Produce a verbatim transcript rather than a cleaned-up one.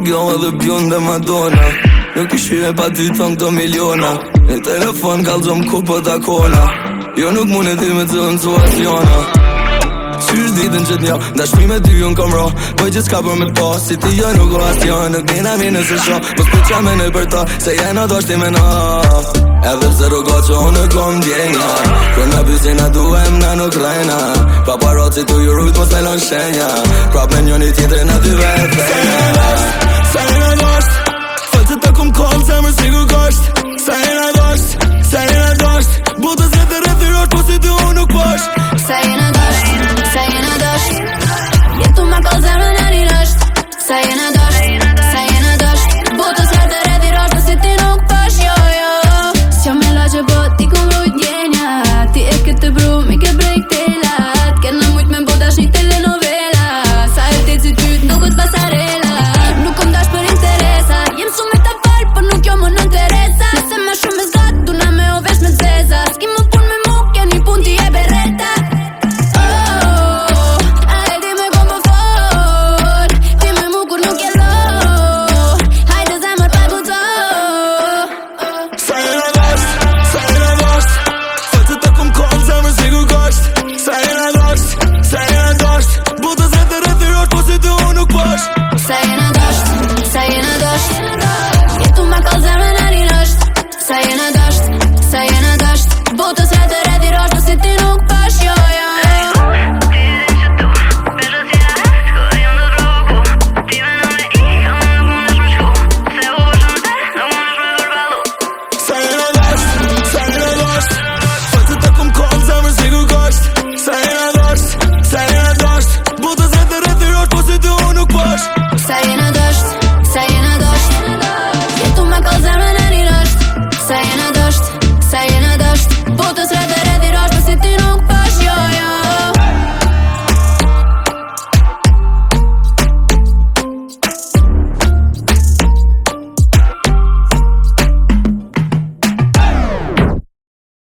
jo edhe bjun dhe Madonna. Nuk i shime pa ty ton këto miliona. Në telefon kalzom ku po takona. Jo nuk mune ti me të në situaciona. Qysh ditën që t'njo, dashmi me ty unë kom ro. Bëj që s'ka për me t'po, si ti jo nuk o astion. Nuk dina mi nëse sho, mos për qa me në për to. Se jena do shti me no. Edhe pse rrugo që unë nuk kom djenja. Kër në bysin a duhem na nuk rejna. Paparazzi tu ju rrujt mos me lon shenja. Prap me njoni tjetër në dy vetë. Sa një në dasht, sa një në dasht. Fëllë që të kum kollë, zemër si ku kosht.